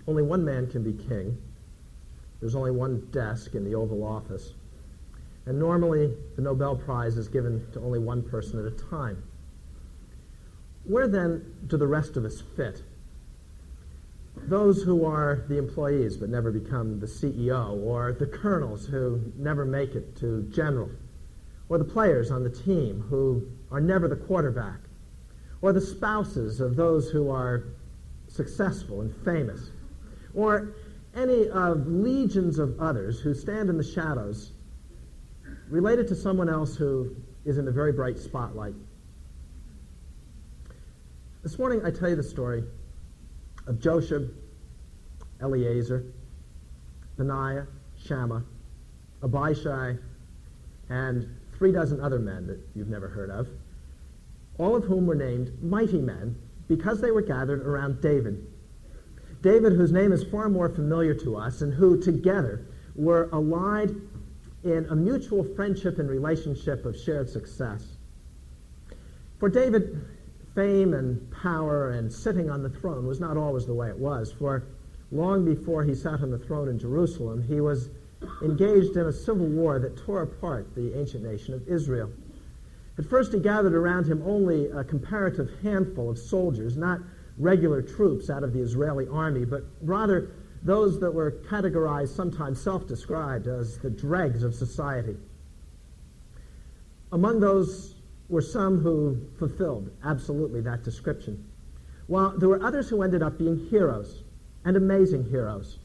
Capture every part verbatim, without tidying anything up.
only one man can be king. There's only one desk in the Oval Office. And normally, the Nobel Prize is given to only one person at a time. Where then do the rest of us fit? Those who are the employees but never become the C E O, or the colonels who never make it to general, or the players on the team who are never the quarterback, or the spouses of those who are successful and famous, or any of legions of others who stand in the shadows related to someone else who is in the very bright spotlight. This morning I tell you the story of Josheb, Eleazar, Benaiah, Shammah, Abishai, and three dozen other men that you've never heard of, all of whom were named mighty men because they were gathered around David. David, whose name is far more familiar to us, and who together were allied in a mutual friendship and relationship of shared success. For David, fame and power and sitting on the throne was not always the way it was, for long before he sat on the throne in Jerusalem, he was engaged in a civil war that tore apart the ancient nation of Israel. At first he gathered around him only a comparative handful of soldiers, not regular troops out of the Israeli army, but rather those that were categorized, sometimes self-described, as the dregs of society. Among those were some who fulfilled absolutely that description, while there were others who ended up being heroes, and amazing heroes.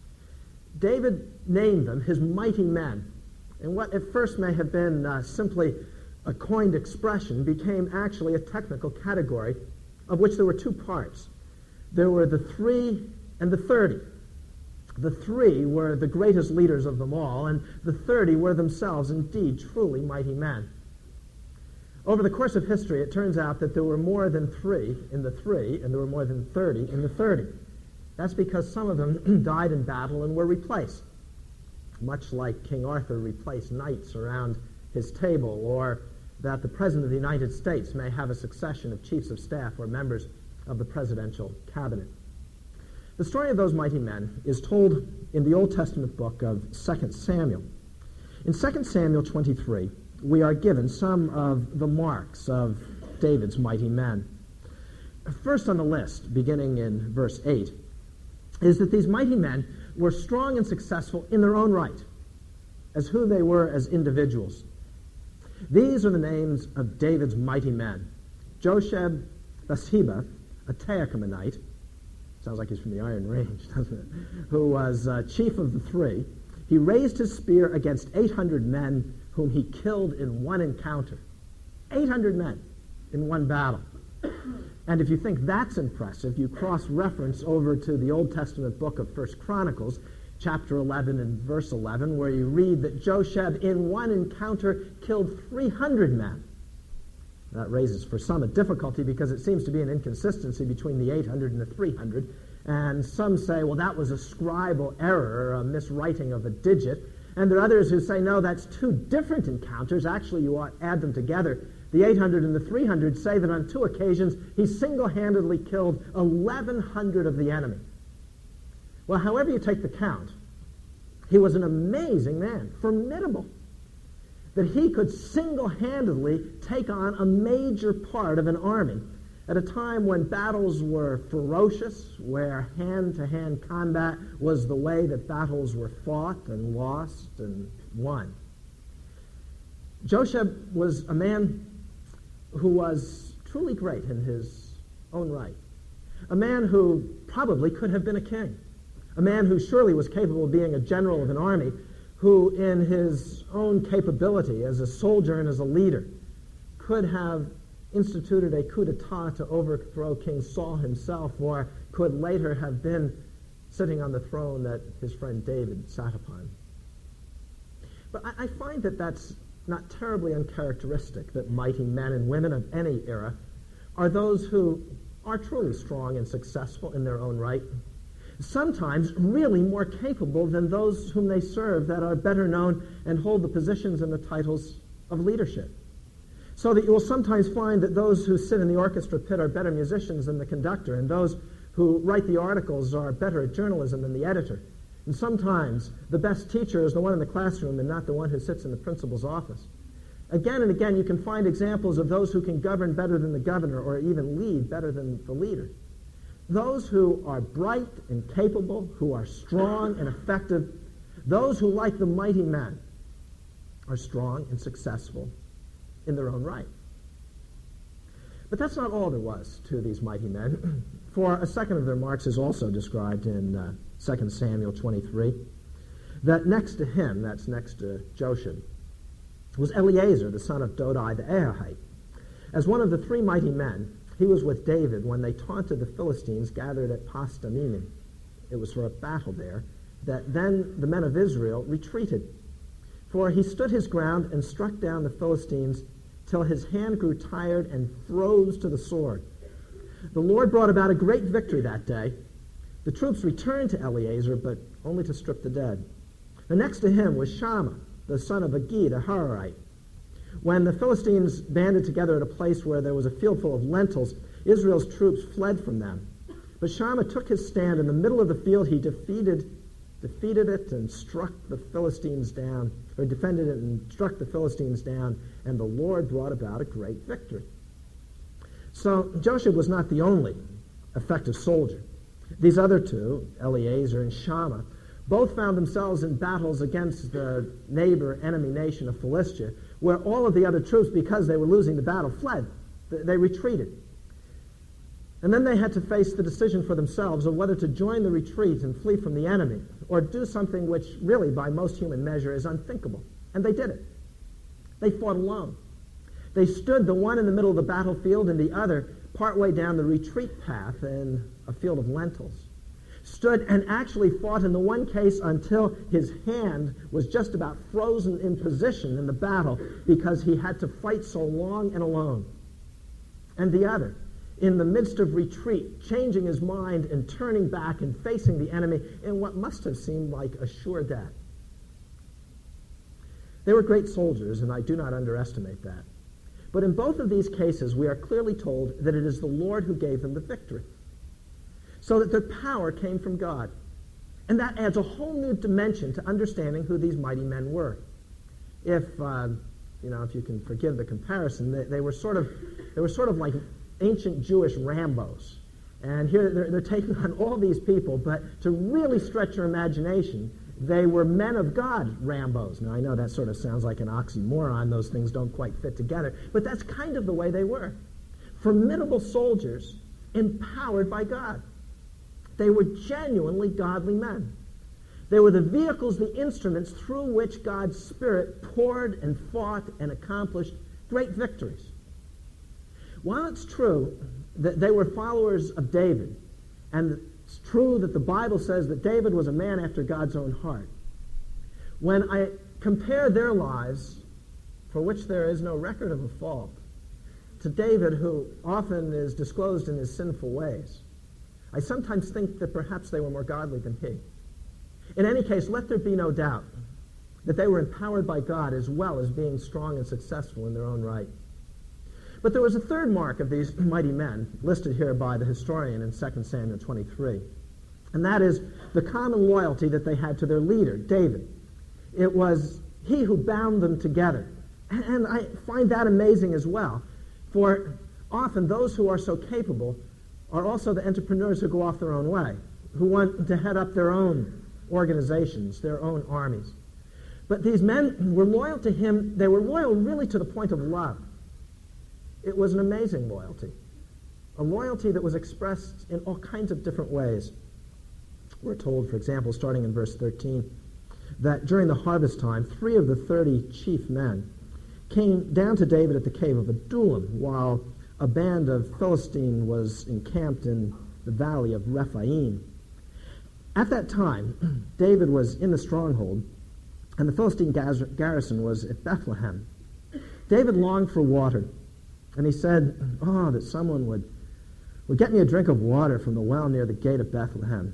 David named them his mighty men, and what at first may have been uh, simply a coined expression became actually a technical category of which there were two parts. There were the three and the thirty. The three were the greatest leaders of them all, and the thirty were themselves indeed truly mighty men. Over the course of history, it turns out that there were more than three in the three, and there were more than thirty in the thirty. That's because some of them died in battle and were replaced, much like King Arthur replaced knights around his table, or that the President of the United States may have a succession of chiefs of staff or members of the presidential cabinet. The story of those mighty men is told in the Old Testament book of Second Samuel. In Second Samuel twenty-three, we are given some of the marks of David's mighty men. First on the list, beginning in verse eight, is that these mighty men were strong and successful in their own right, as who they were as individuals. These are the names of David's mighty men: Josheb Bathsheba, a Teachamonite, sounds like he's from the Iron Range, doesn't it? Who was uh, chief of the three. He raised his spear against eight hundred men whom he killed in one encounter. eight hundred men in one battle. And if you think that's impressive, you cross-reference over to the Old Testament book of First Chronicles, chapter eleven and verse eleven, where you read that Josheb in one encounter killed three hundred men. That raises for some a difficulty because it seems to be an inconsistency between the eight hundred and the three hundred. And some say, well, that was a scribal error, a miswriting of a digit. And there are others who say, no, that's two different encounters. Actually, you ought to add them together. The eight hundred and the three hundred say that on two occasions he single-handedly killed eleven hundred of the enemy. Well, however you take the count, he was an amazing man, formidable, that he could single-handedly take on a major part of an army at a time when battles were ferocious, where hand-to-hand combat was the way that battles were fought and lost and won. Josheb was a man who was truly great in his own right, a man who probably could have been a king, a man who surely was capable of being a general of an army, who in his own capability as a soldier and as a leader could have instituted a coup d'etat to overthrow King Saul himself, or could later have been sitting on the throne that his friend David sat upon. But I, I find that that's not terribly uncharacteristic, that mighty men and women of any era are those who are truly strong and successful in their own right, sometimes really more capable than those whom they serve that are better known and hold the positions and the titles of leadership. So that you will sometimes find that those who sit in the orchestra pit are better musicians than the conductor, and those who write the articles are better at journalism than the editor. And sometimes the best teacher is the one in the classroom and not the one who sits in the principal's office. Again and again, you can find examples of those who can govern better than the governor or even lead better than the leader. Those who are bright and capable, who are strong and effective, those who, like the mighty men, are strong and successful in their own right. But that's not all there was to these mighty men, for a second of their marks is also described in uh, Second Samuel twenty-three, that next to him, that's next to Josheb, was Eleazar, the son of Dodai the Ahahite. As one of the three mighty men, he was with David when they taunted the Philistines gathered at Pas-dammim. It was for a battle there that then the men of Israel retreated. For he stood his ground and struck down the Philistines till his hand grew tired and froze to the sword. The Lord brought about a great victory that day. The troops returned to Eleazar, but only to strip the dead. The next to him was Shammah, the son of Agid, a Hararite. When the Philistines banded together at a place where there was a field full of lentils, Israel's troops fled from them. But Shammah took his stand in the middle of the field. He defeated defeated it and struck the Philistines down, or defended it and struck the Philistines down, and the Lord brought about a great victory. So Josheb was not the only effective soldier. These other two, Eleazar and Shammah, both found themselves in battles against the neighbor enemy nation of Philistia, where all of the other troops, because they were losing the battle, fled. They retreated. And then they had to face the decision for themselves of whether to join the retreat and flee from the enemy, or do something which really, by most human measure, is unthinkable. And they did it. They fought alone. They stood, the one in the middle of the battlefield and the other partway down the retreat path in a field of lentils. Stood and actually fought in the one case until his hand was just about frozen in position in the battle because he had to fight so long and alone. And the other, in the midst of retreat, changing his mind and turning back and facing the enemy in what must have seemed like a sure death. They were great soldiers, and I do not underestimate that. But in both of these cases, we are clearly told that it is the Lord who gave them the victory, so that their power came from God. And that adds a whole new dimension to understanding who these mighty men were. If, uh, you know, if you can forgive the comparison, they, they were sort of, they were sort of like ancient Jewish Rambos. And here they're, they're taking on all these people, but to really stretch your imagination, they were men of God Rambos. Now, I know that sort of sounds like an oxymoron. Those things don't quite fit together. But that's kind of the way they were. Formidable soldiers empowered by God. They were genuinely godly men. They were the vehicles, the instruments through which God's Spirit poured and fought and accomplished great victories. While it's true that they were followers of David, and it's true that the Bible says that David was a man after God's own heart, when I compare their lives, for which there is no record of a fault, to David, who often is disclosed in his sinful ways, I sometimes think that perhaps they were more godly than he. In any case, let there be no doubt that they were empowered by God as well as being strong and successful in their own right. But there was a third mark of these mighty men, listed here by the historian in Second Samuel twenty-three, and that is the common loyalty that they had to their leader, David. It was he who bound them together. And I find that amazing as well, for often those who are so capable are also the entrepreneurs who go off their own way, who want to head up their own organizations, their own armies. But these men were loyal to him. They were loyal really to the point of love. It was an amazing loyalty, a loyalty that was expressed in all kinds of different ways. We're told, for example, starting in verse thirteen, that during the harvest time, three of the thirty chief men came down to David at the cave of Adullam, while a band of Philistine was encamped in the valley of Rephaim. At that time, David was in the stronghold, and the Philistine garrison was at Bethlehem. David longed for water, and he said, oh, that someone would, would get me a drink of water from the well near the gate of Bethlehem.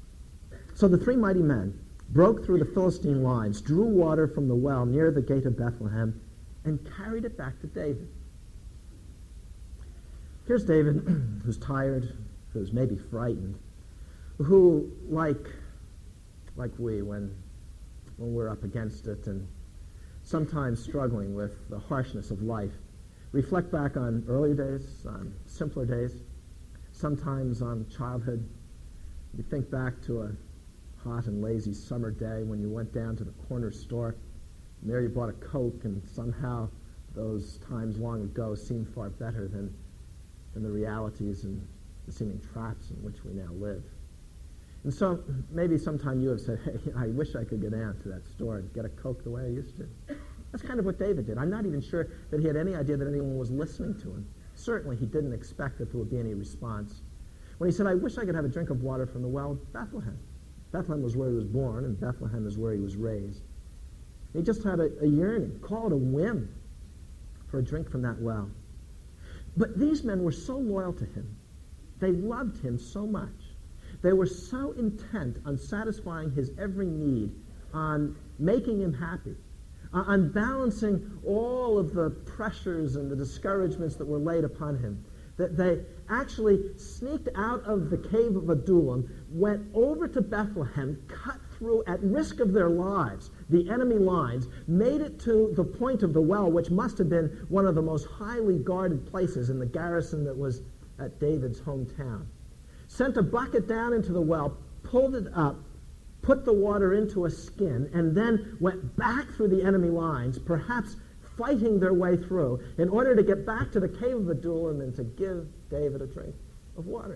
So the three mighty men broke through the Philistine lines, drew water from the well near the gate of Bethlehem, and carried it back to David. Here's David, who's tired, who's maybe frightened, who, like, like we, when, when we're up against it and sometimes struggling with the harshness of life, reflect back on earlier days, on simpler days, sometimes on childhood. You think back to a hot and lazy summer day when you went down to the corner store, and there you bought a Coke, and somehow those times long ago seemed far better than, than the realities and the seeming traps in which we now live. And so maybe sometime you have said, hey, I wish I could go down to that store and get a Coke the way I used to. That's kind of what David did. I'm not even sure that he had any idea that anyone was listening to him. Certainly he didn't expect that there would be any response. When he said, I wish I could have a drink of water from the well of Bethlehem. Bethlehem was where he was born, and Bethlehem is where he was raised. He just had a, a yearning, call it a whim, for a drink from that well. But these men were so loyal to him. They loved him so much. They were so intent on satisfying his every need, on making him happy, uh, on balancing all of the pressures and the discouragements that were laid upon him, that they actually sneaked out of the cave of Adullam, went over to Bethlehem, cut through at risk of their lives the enemy lines, made it to the point of the well, which must have been one of the most highly guarded places in the garrison that was at David's hometown. Sent a bucket down into the well, pulled it up, put the water into a skin, and then went back through the enemy lines, perhaps fighting their way through, in order to get back to the cave of Adullam and to give David a drink of water.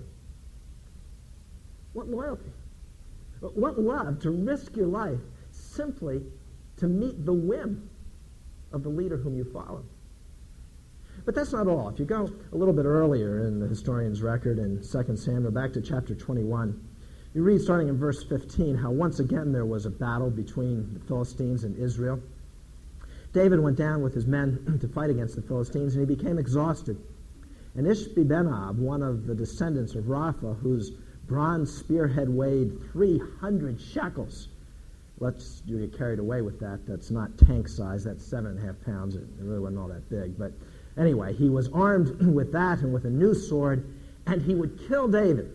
What loyalty. What love to risk your life simply to meet the whim of the leader whom you follow. But that's not all. If you go a little bit earlier in the historian's record in Second Samuel, back to chapter twenty-one, you read starting in verse fifteen how once again there was a battle between the Philistines and Israel. David went down with his men to fight against the Philistines, and he became exhausted. And Ishbi-Benob, one of the descendants of Rapha, whose bronze spearhead weighed three hundred shekels. Let's you get carried away with that. That's not tank size. That's seven and a half pounds. It really wasn't all that big. But anyway, he was armed with that and with a new sword, and he would kill David.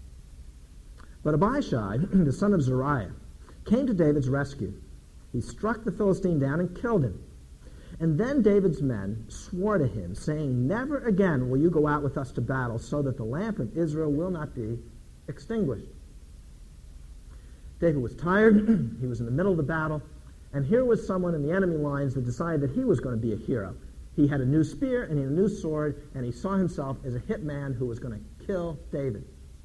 But Abishai, the son of Zeruiah, came to David's rescue. He struck the Philistine down and killed him. And then David's men swore to him, saying, never again will you go out with us to battle, so that the lamp of Israel will not be extinguished. David was tired. He was in the middle of the battle. And here was someone in the enemy lines that decided that he was going to be a hero. He had a new spear and he had a new sword, and he saw himself as a hit man who was going to kill David.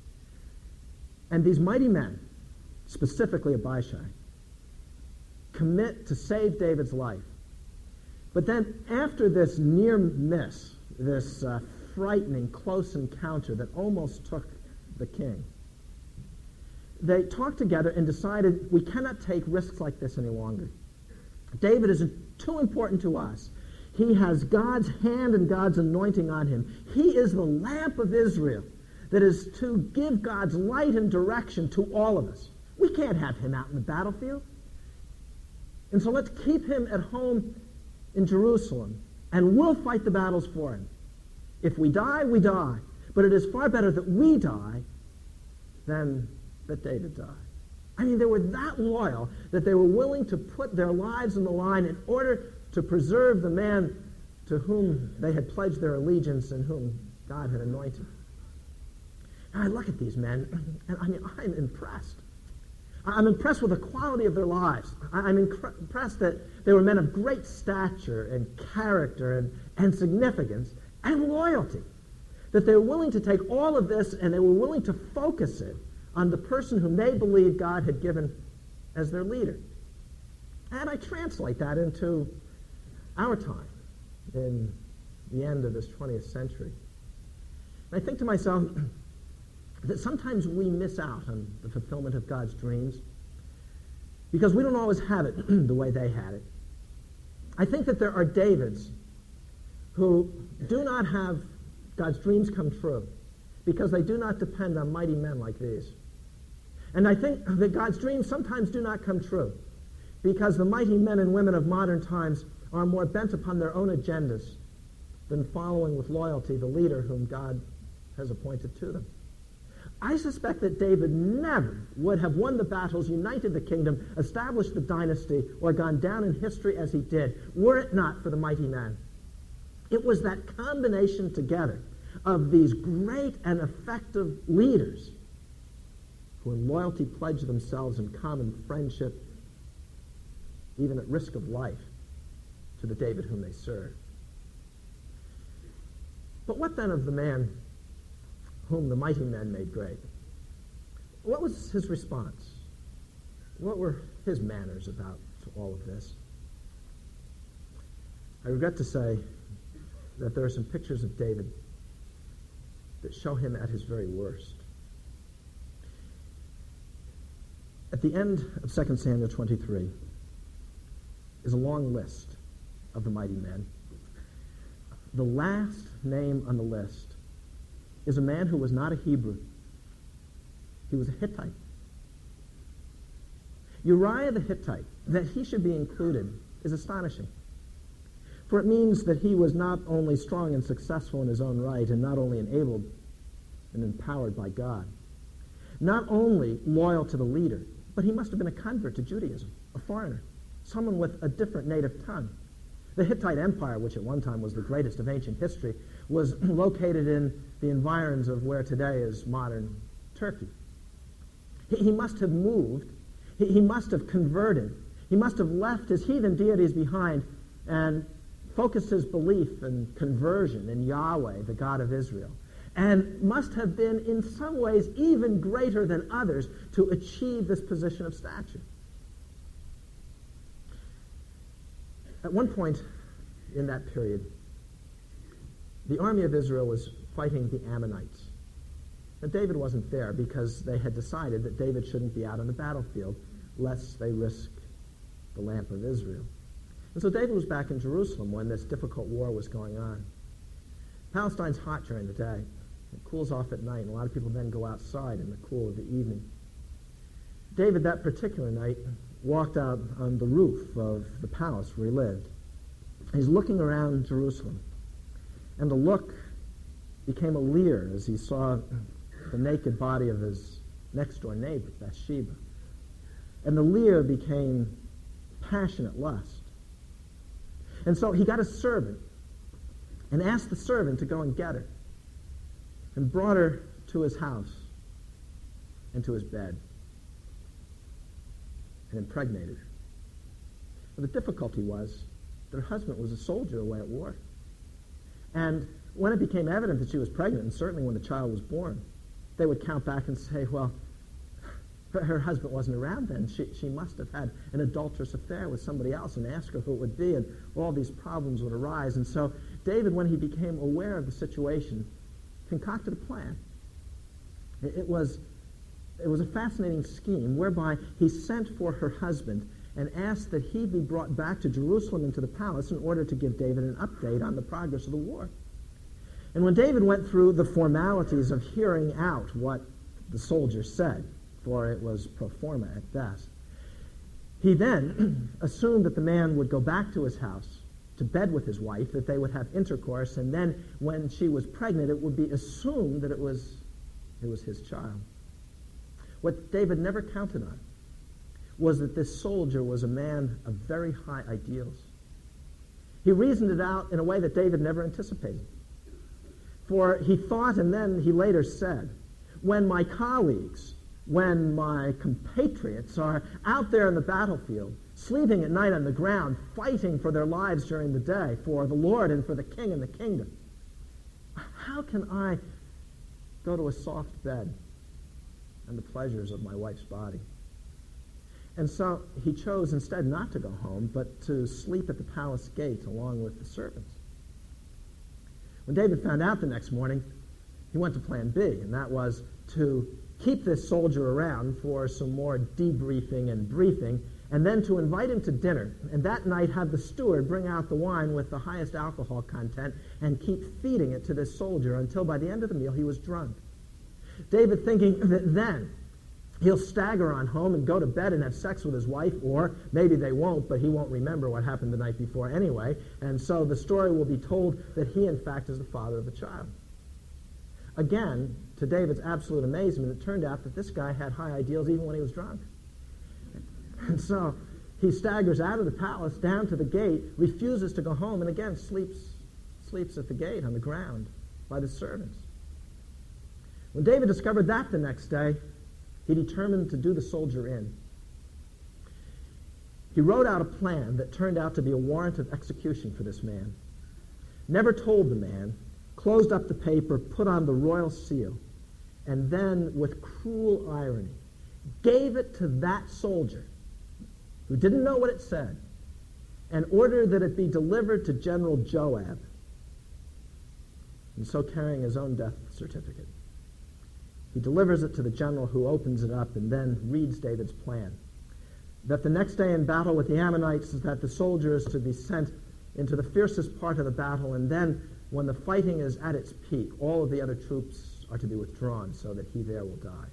And these mighty men, specifically Abishai, commit to save David's life. But then after this near miss, this uh, frightening close encounter that almost took the king, they talked together and decided we cannot take risks like this any longer. David is too important to us. He has God's hand and God's anointing on him. He is the lamp of Israel that is to give God's light and direction to all of us. We can't have him out in the battlefield. And so let's keep him at home in Jerusalem, and we'll fight the battles for him. If we die, we die. But it is far better that we die than that David die. I mean, they were that loyal that they were willing to put their lives on the line in order to preserve the man to whom they had pledged their allegiance and whom God had anointed. And I look at these men, and I mean, I'm impressed. I'm impressed with the quality of their lives. I'm incre- impressed that they were men of great stature and character and, and significance and loyalty. That they were willing to take all of this and they were willing to focus it on the person whom they believed God had given as their leader. And I translate that into our time in the end of this twentieth century. And I think to myself that sometimes we miss out on the fulfillment of God's dreams because we don't always have it the way they had it. I think that there are Davids who do not have God's dreams come true because they do not depend on mighty men like these. And I think that God's dreams sometimes do not come true because the mighty men and women of modern times are more bent upon their own agendas than following with loyalty the leader whom God has appointed to them. I suspect that David never would have won the battles, united the kingdom, established the dynasty, or gone down in history as he did, were it not for the mighty man. It was that combination together of these great and effective leaders who in loyalty pledged themselves in common friendship, even at risk of life, to the David whom they served. But what then of the man whom the mighty men made great? What was his response? What were his manners about all of this? I regret to say that there are some pictures of David that show him at his very worst. At the end of Second Samuel twenty-three is a long list of the mighty men. The last name on the list is a man who was not a Hebrew. He was a Hittite. Uriah the Hittite, that he should be included, is astonishing. For it means that he was not only strong and successful in his own right, and not only enabled and empowered by God, not only loyal to the leader, but he must have been a convert to Judaism, a foreigner, someone with a different native tongue. The Hittite Empire, which at one time was the greatest of ancient history, was located in the environs of where today is modern Turkey. He, he must have moved. He, he must have converted. He must have left his heathen deities behind and focused his belief and conversion in Yahweh, the God of Israel, and must have been in some ways even greater than others to achieve this position of stature. At one point in that period, the army of Israel was fighting the Ammonites. But David wasn't there because they had decided that David shouldn't be out on the battlefield lest they risk the lamp of Israel. And so David was back in Jerusalem when this difficult war was going on. Palestine's hot during the day. It cools off at night, and a lot of people then go outside in the cool of the evening. David, that particular night, walked out on the roof of the palace where he lived. He's looking around Jerusalem, and the look became a leer as he saw the naked body of his next-door neighbor, Bathsheba. And the leer became passionate lust. And so he got a servant and asked the servant to go and get her and brought her to his house and to his bed and impregnated her. But the difficulty was that her husband was a soldier away at war. And when it became evident that she was pregnant, and certainly when the child was born, they would count back and say, well, her, her husband wasn't around then. She, she must have had an adulterous affair with somebody else, and ask her who it would be, and all these problems would arise. And so David, when he became aware of the situation, concocted a plan. It, it was It was a fascinating scheme whereby he sent for her husband and asked that he be brought back to Jerusalem and to the palace in order to give David an update on the progress of the war. And when David went through the formalities of hearing out what the soldier said, for it was pro forma at best, he then assumed that the man would go back to his house to bed with his wife, that they would have intercourse, and then when she was pregnant, it would be assumed that it was, it was his child. What David never counted on was that this soldier was a man of very high ideals. He reasoned it out in a way that David never anticipated. For he thought, and then he later said, when my colleagues, when my compatriots are out there in the battlefield, sleeping at night on the ground, fighting for their lives during the day, for the Lord and for the king and the kingdom, how can I go to a soft bed and the pleasures of my wife's body? And so he chose instead not to go home, but to sleep at the palace gate along with the servants. When David found out the next morning, he went to plan B, and that was to keep this soldier around for some more debriefing and briefing, and then to invite him to dinner, and that night have the steward bring out the wine with the highest alcohol content and keep feeding it to this soldier until by the end of the meal he was drunk. David thinking that then he'll stagger on home and go to bed and have sex with his wife, or maybe they won't, but he won't remember what happened the night before anyway, and so the story will be told that he, in fact, is the father of the child. Again, to David's absolute amazement, it turned out that this guy had high ideals even when he was drunk. And so he staggers out of the palace, down to the gate, refuses to go home, and again sleeps, sleeps at the gate on the ground by the servants. When David discovered that the next day, he determined to do the soldier in. He wrote out a plan that turned out to be a warrant of execution for this man. Never told the man, closed up the paper, put on the royal seal, and then, with cruel irony, gave it to that soldier who didn't know what it said, and ordered that it be delivered to General Joab, and so carrying his own death certificate. He delivers it to the general, who opens it up and then reads David's plan. That the next day in battle with the Ammonites is that the soldier is to be sent into the fiercest part of the battle, and then when the fighting is at its peak, all of the other troops are to be withdrawn so that he there will die.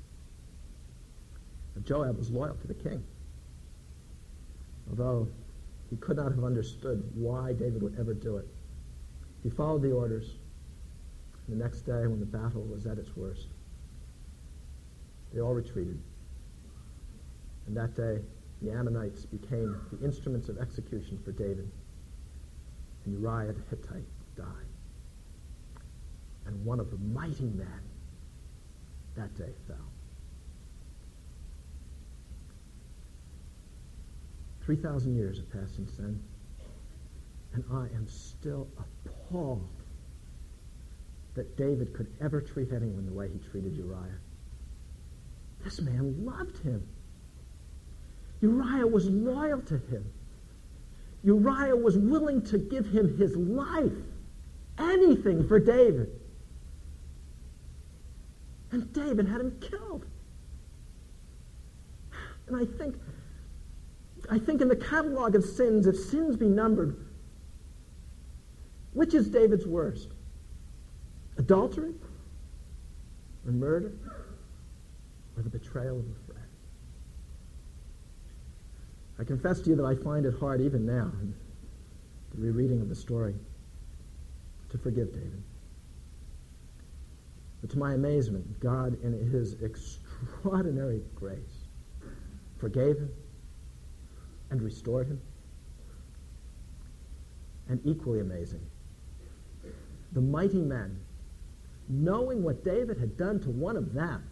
But Joab was loyal to the king, although he could not have understood why David would ever do it. He followed the orders. The next day, when the battle was at its worst, they all retreated. And that day, the Ammonites became the instruments of execution for David. And Uriah the Hittite died. And one of the mighty men that day fell. Three thousand years have passed since then, and I am still appalled that David could ever treat anyone the way he treated Uriah. This man loved him. Uriah was loyal to him. Uriah was willing to give him his life, anything for David. And David had him killed. And I think, I think in the catalog of sins, if sins be numbered, which is David's worst? Adultery? Or murder? Or the betrayal of a friend? I confess to you that I find it hard even now, in the rereading of the story, to forgive David. But to my amazement, God, in his extraordinary grace, forgave him and restored him. And equally amazing, the mighty men, knowing what David had done to one of them,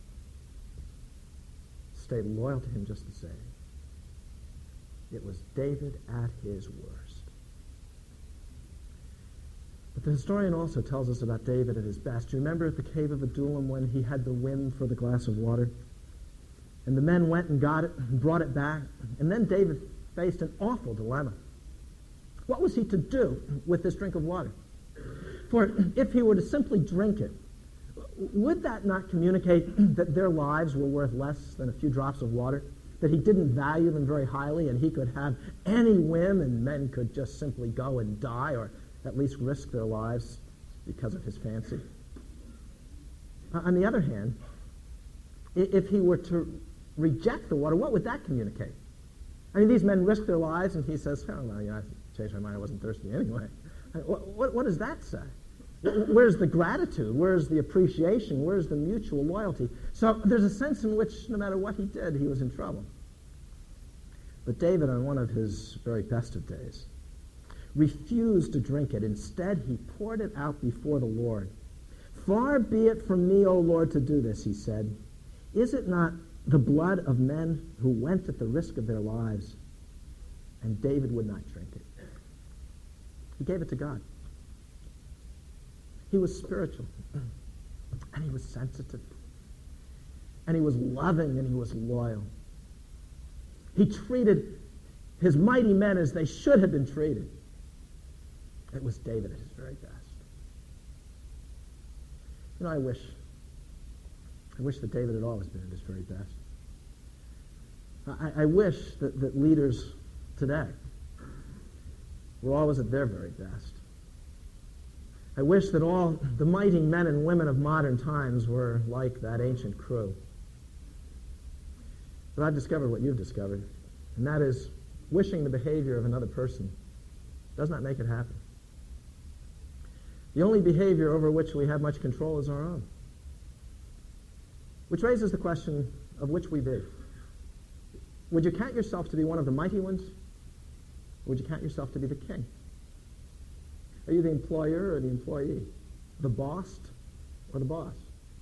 stayed loyal to him just the same. It was David at his worst. But the historian also tells us about David at his best. Do you remember at the cave of Adullam when he had the whim for the glass of water? And the men went and got it and brought it back. And then David faced an awful dilemma. What was he to do with this drink of water? For if he were to simply drink it, would that not communicate that their lives were worth less than a few drops of water? That he didn't value them very highly, and he could have any whim and men could just simply go and die, or at least risk their lives because of his fancy. Uh, on the other hand, if he were to reject the water, what would that communicate? I mean, these men risk their lives, and he says, oh, well, you know, I changed my mind, I wasn't thirsty anyway. What, what, what does that say? Where's the gratitude? Where's the appreciation? Where's the mutual loyalty? So there's a sense in which no matter what he did, he was in trouble. But David, on one of his very best of days, refused to drink it. Instead, he poured it out before the Lord. Far be it from me, O Lord, to do this, he said. Is it not the blood of men who went at the risk of their lives? And David would not drink it. He gave it to God. He was spiritual, and he was sensitive, and he was loving, and he was loyal. He treated his mighty men as they should have been treated. It was David at his very best. You know, I wish, I wish that David had always been at his very best. I, I wish that, that leaders today were always at their very best. I wish that all the mighty men and women of modern times were like that ancient crew. But I've discovered what you've discovered, and that is wishing the behavior of another person does not make it happen. The only behavior over which we have much control is our own. Which raises the question of which we be. Would you count yourself to be one of the mighty ones? Or would you count yourself to be the king? Are you the employer or the employee? The boss or the boss?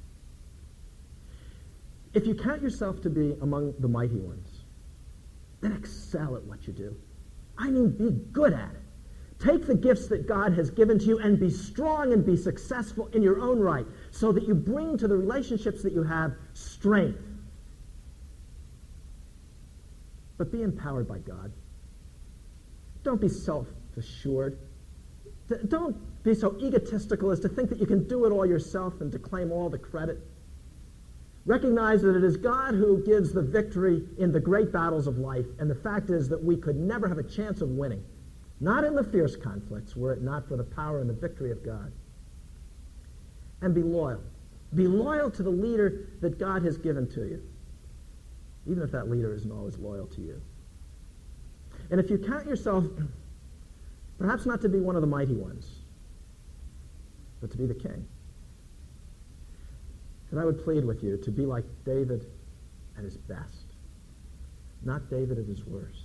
If you count yourself to be among the mighty ones, then excel at what you do. I mean, be good at it. Take the gifts that God has given to you and be strong and be successful in your own right so that you bring to the relationships that you have strength. But be empowered by God. Don't be self-assured. D- don't be so egotistical as to think that you can do it all yourself and to claim all the credit. Recognize that it is God who gives the victory in the great battles of life, and the fact is that we could never have a chance of winning. Not in the fierce conflicts, were it not for the power and the victory of God. And be loyal. Be loyal to the leader that God has given to you, even if that leader isn't always loyal to you. And if you count yourself, perhaps not to be one of the mighty ones, but to be the king, then I would plead with you to be like David at his best, not David at his worst.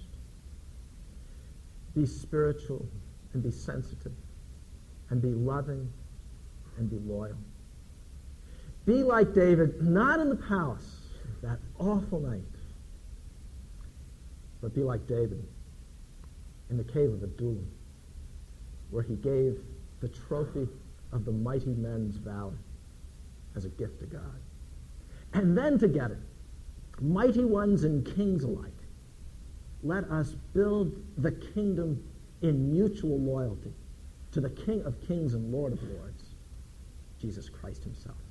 Be spiritual and be sensitive and be loving and be loyal. Be like David, not in the palace that awful night, but be like David in the cave of Adullam, where he gave the trophy of the mighty men's valor as a gift to God. And then together, mighty ones and kings alike, let us build the kingdom in mutual loyalty to the King of Kings and Lord of Lords, Jesus Christ himself.